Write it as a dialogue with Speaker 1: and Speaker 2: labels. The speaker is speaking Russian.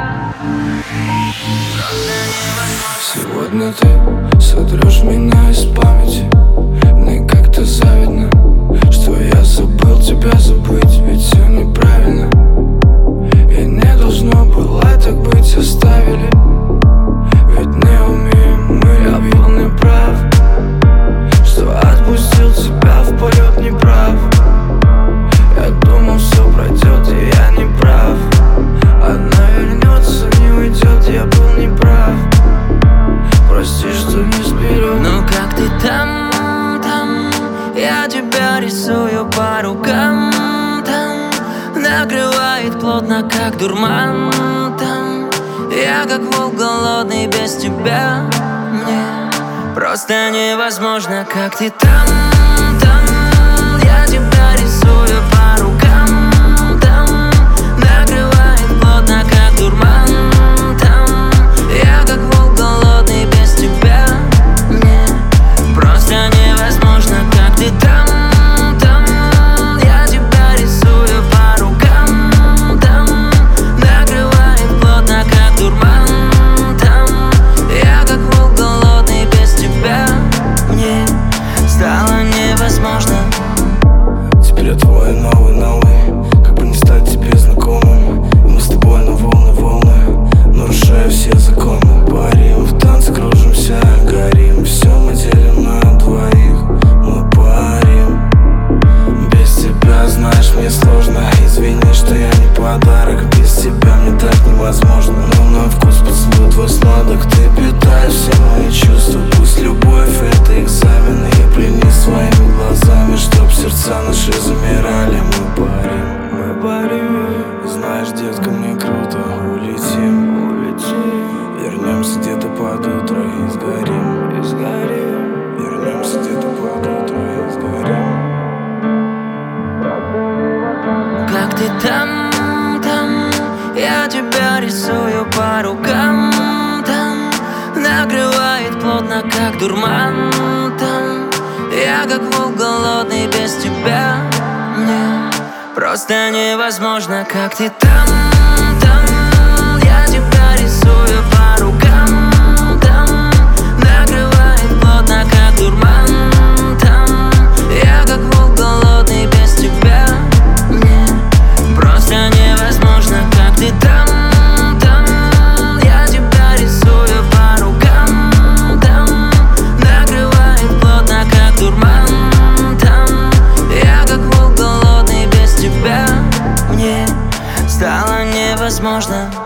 Speaker 1: Сегодня ты сотрешь меня из памяти. Мне как-то завидно, что я забыл тебя забыть. Ведь все неправильно, и не должно было так быть. Оставили, ведь не умеем мы. Я был неправ, что отпустил тебя в полет неправ. Я думал, все пройдет, и я не прав. Она вернется, не уйдет, я был неправ. Прости, что не сберег.
Speaker 2: Ну как ты там, я тебя рисую по рукам. Там накрывает плотно, как дурман. Там я как волк голодный без тебя. Мне просто невозможно, как ты там, я тебя рисую по рукам. Там накрывает плотно, как дурман. Там я как волк голодный без тебя. Мне просто невозможно, как ты там, я тебя рисую по рукам. Там накрывает плотно, как дурман. Там я как волк голодный без тебя. Мне стало невозможно.
Speaker 1: Теперь я твой новый, как бы не стать тебе знакомым. И мы с тобой на волны, нарушая все законы. Парим в танце, кружимся, горим. Все мы делим на двоих, мы парим. Без тебя, знаешь, мне сложно. Извини, что я не подарок. Без тебя мне так невозможно. Но на вкус поцелуй твой сладок. Ты питаешь все мои чувства. Пусть любовь — это экзамен, и пленись своими глазами, чтоб сердца наши замирали. Мы парим. Знаешь, детка, мне круто. Улетим, вернемся где-то под утро и сгорим. Вернемся где-то под утро и сгорим.
Speaker 2: Как ты там, я тебя рисую по рукам. Там накрывает плотно, как дурман. Там я как волк голодный без тебя. Мне просто невозможно, как ты там, я тебя рисую по рукам. Там накрывает плотно, как дурман. Там я как волк голодный без тебя. Мне просто невозможно, как ты там, я тебя рисую по рукам. Там накрывает плотно, как дурман. Там я как волк голодный без тебя. Мне стало невозможно.